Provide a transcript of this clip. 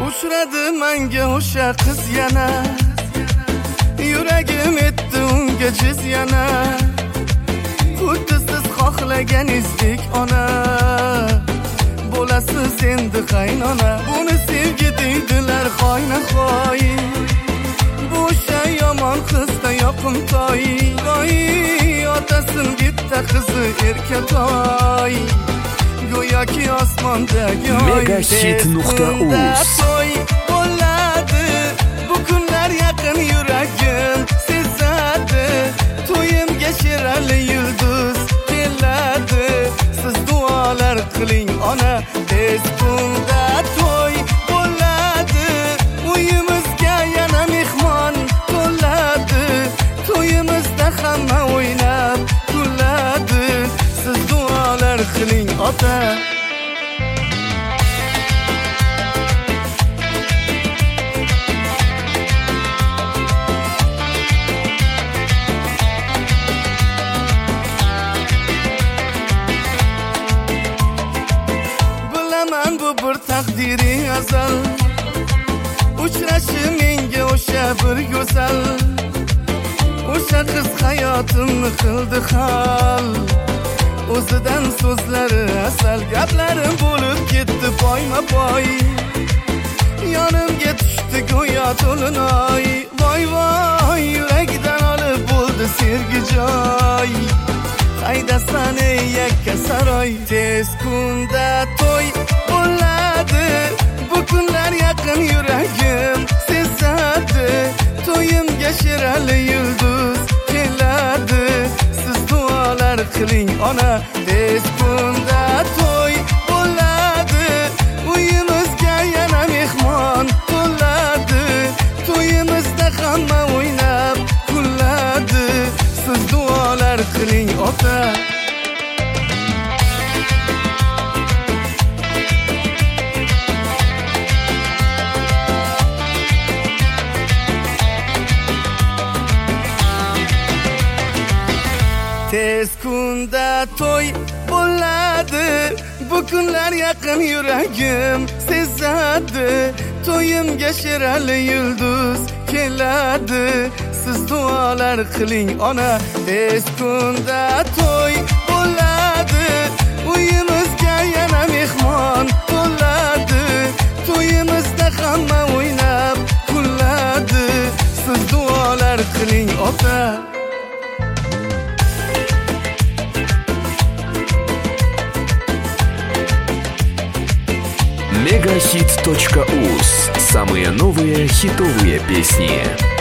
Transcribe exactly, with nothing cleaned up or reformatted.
Uchradi menga o'sha qiz yana, yuragim etdi unga jiz yana. Xuddi siz xohlaganingizdek ona, bo'lasiz endi qaynona. Buni sevgi deydilar xoyna-xoy, bu o'sha yomon qizda yoqimtoy. Voy, otasin bitta qizi erkatoy, go'yoki osmondagi oy. Megahit nuqta uz bo'ladi, bu kunlar yaqin yuragim sezadi. To'yimga shirali yulduz keladi, siz duolar qiling ona. Tez kunda to'y bo'ladi, uyimizga yana mehmon to'ladi. To'yimizda hamma o'ynab kuladi, siz duolar qiling ota. Bilaman bu bir taqdiri azal, uchrashi menga o'sha bir go'zal. O'sha qiz hayotimni qildi hal, o'zidan so'zlari asal. Gaplarim bo'lib ketdi poyma-poy, yonimga tushdi go'yo to'linoy. Voy voy, yuragdan olib bo'ldi sevgi joy. Qaydasan ey yakka saroy, tez kunda to'y bo'ladi, bu kunlar yaqin yuragim sezadi. To'yimga shirali yulduz keladi, siz duolar qiling ona. Tez kunda to'y bo'ladi, uyimizga yana mehmon to'ladi. To'yimizda hamma o'ynab kuladi, siz duolar qiling ota. Tez kunda to'y bo'ladi, bu kunlar yaqin yuragim sezadi. To'yimga shirali yulduz keladi, siz duolar qiling ona. Tez kunda to'y bo'ladi, uyimizga yana mehmon to'ladi. To'yimizda hamma o'ynab kuladi, siz duolar qiling ota. Megahit точка уз. Самые новые хитовые песни.